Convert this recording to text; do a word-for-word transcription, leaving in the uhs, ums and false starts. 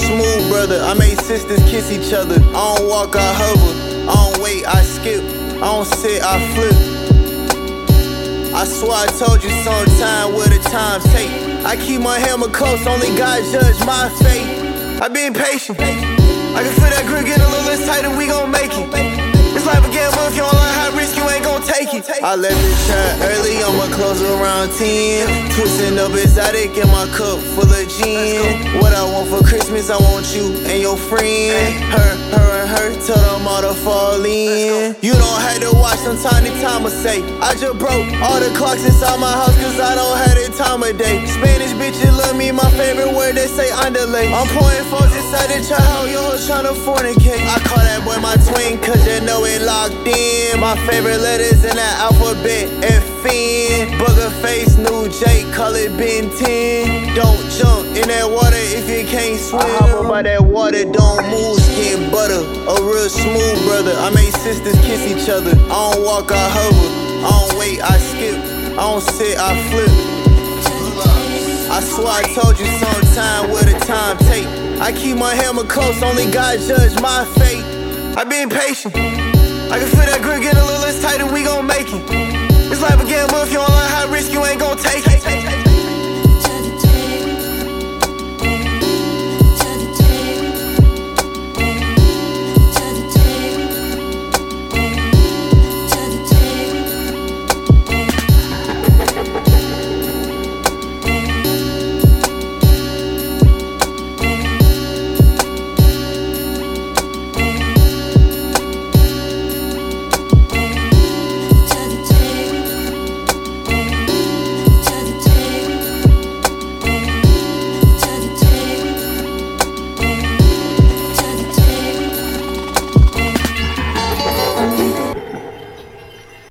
smooth brother. I make sisters kiss each other. I don't walk, I hover. I don't wait, I skip. I don't sit, I flip. I swear I told you sometime what the time take. I keep my hammer close, only God judge my fate. I been patient. I can feel that grip getting a little less tight and we gon' make it. It's life a gamble, if you don't learn how risk, you ain't gon' take it. I left the trap early, I'ma close around ten. Twisting up exotic in my cup full of gin. What I want for Christmas, I want you and your friend. Her, her and her, tell them all to fall in. You don't have to watch from time to time or say I just broke all the clocks inside my house cause I don't have the time of day. Spanish bitches love me, my favorite word, they say underlay. I'm pouring folks inside the trap, how your hoes tryna fornicate. I call that boy my twin cause you know it locked in. My favorite letters in that alphabet, F N. Booger face, new J, call it Ben ten. Don't jump in that water if you can't swim. I hop up by that water, don't move, skin butter. A real smooth brother, I make sisters kiss each other. I don't walk, I hover. I don't wait, I skip. I don't sit, I flip. I swear I told you sometime what the time take. I keep my hammer close, only God judge my fate. I been patient. I can feel that grip getting a little less tight and we gon' make it. It's life a gamble, if you don't learn how risk, you ain't gon'